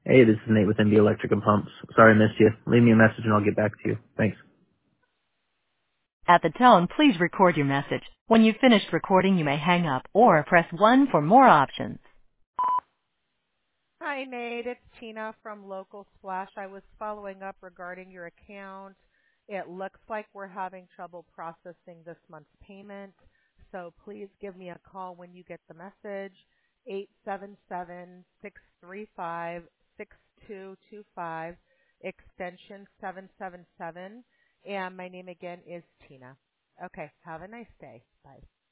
Hey, this is Nate with MB Electric and Pumps. Sorry I missed you. Leave me a message and I'll get back to you. Thanks. At the tone, please record your message. When you've finished recording, you may hang up or press 1 for more options. Hi, Nate. It's Tina from Local Splash. I was following up regarding your account. It looks like we're having trouble processing this month's payment, so please give me a call when you get the message, 877-635-6225, extension 777, and my name again is Tina. Okay, have a nice day. Bye.